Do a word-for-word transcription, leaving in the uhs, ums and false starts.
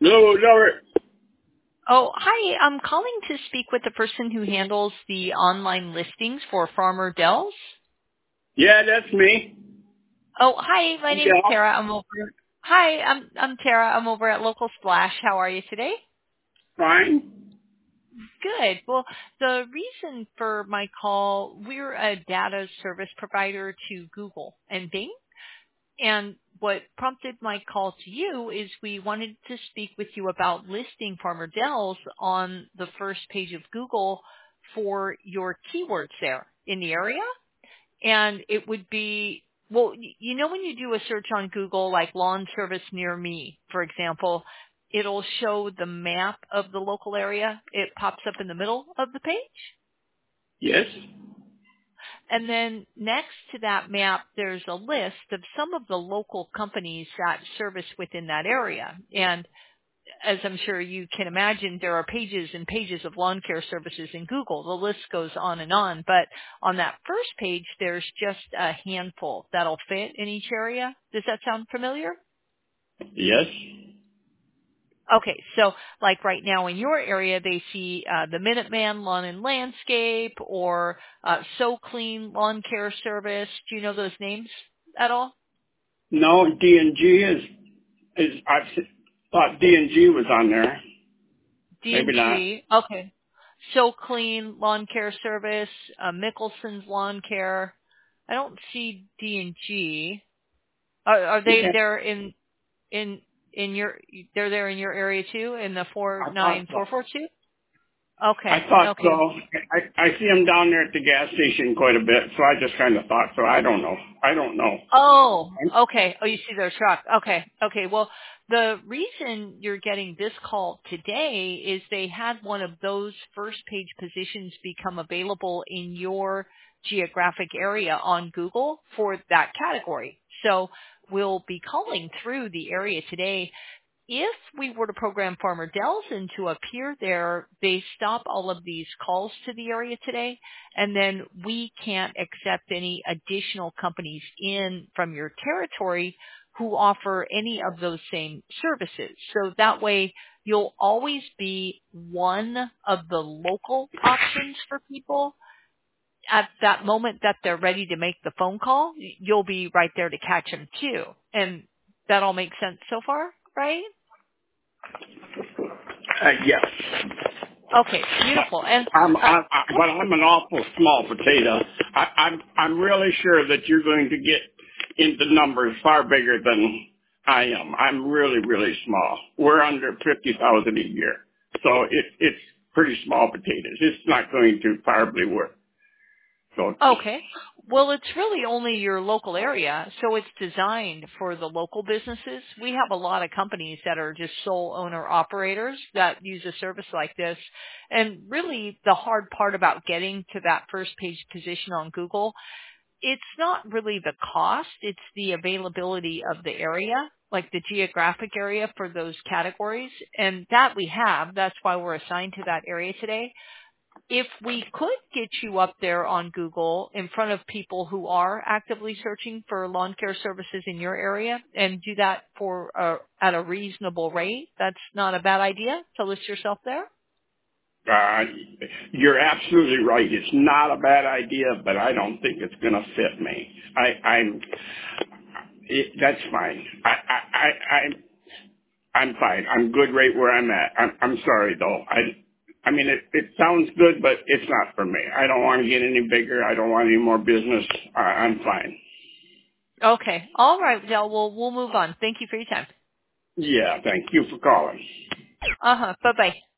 No, never. Oh, hi. I'm calling to speak with the person who handles the online listings for Farmer Dells. Yeah, that's me. Oh, hi. My name's Yeah, Tara. I'm over. Hi, I'm I'm Tara. I'm over at Local Splash. How are you today? fine. Good. Well, the reason for my call, we're a data service provider to Google and Bing. And what prompted my call to you is we wanted to speak with you about listing Farmer Dells on the first page of Google for your keywords there in the area. And it would be, well, y- you know when you do a search on Google, like lawn service near me, for example, it'll show the map of the local area. It pops up in the middle of the page. Yes. And then next to that map, there's a list of some of the local companies that service within that area. And as I'm sure you can imagine, there are pages and pages of lawn care services in Google. The list goes on and on. But on that first page, there's just a handful that'll fit in each area. Does that sound familiar? Yes. Okay, so like right now in your area, they see uh, the Minuteman Lawn and Landscape or uh, So Clean Lawn Care Service. Do you know those names at all? No, D and G is, is, I thought D and G was on there. Maybe not. D and G. Okay. So Clean Lawn Care Service, uh, Mickelson's Lawn Care. I don't see D and G. Are, are they Yeah. there in in in your? They're there in your area too, in the four I thought nine so. four four two. I Okay. thought so. Okay. I, I see them down there at the gas station quite a bit, so I just kind of thought so. I don't know. I don't know. Oh, okay. Oh, you see their truck. Okay. Okay. Well, the reason you're getting this call today is they had one of those first page positions become available in your geographic area on Google for that category. So we'll be calling through the area today. If we were to program Farmer Dells in to appear there, they stop all of these calls to the area today, and then we can't accept any additional companies in from your territory who offer any of those same services. So that way you'll always be one of the local options for people. At that moment that they're ready to make the phone call, you'll be right there to catch them too. And that all makes sense so far, right? Uh, yes. Okay, beautiful. And I'm, uh, I'm, I, but I'm an awful small potato. I, I'm, I'm really sure that you're going to get into numbers far bigger than I am. I'm really, really small. We're under fifty thousand a year, so it, it's pretty small potatoes. It's not going to probably work. So, okay, well, it's really only your local area, so it's designed for the local businesses. We have a lot of companies that are just sole owner operators that use a service like this. And really, the hard part about getting to that first page position on Google, it's not really the cost, it's the availability of the area, like the geographic area for those categories. And that we have. That's why we're assigned to that area today. If we could get you up there on Google in front of people who are actively searching for lawn care services in your area and do that for uh, at a reasonable rate, that's not a bad idea to list yourself there. uh, you're absolutely right. It's not a bad idea, but I don't think it's going to fit me. I, I'm, it, that's fine. I, I, I, I'm, I'm fine. I'm good right where I'm at. I'm, I'm sorry though. I, I mean, it, it sounds good, but it's not for me. I don't want to get any bigger. I don't want any more business. I, I'm fine. Okay. All right, Dell. Well, we'll move on. Thank you for your time. Yeah, thank you for calling. Uh-huh. Bye-bye.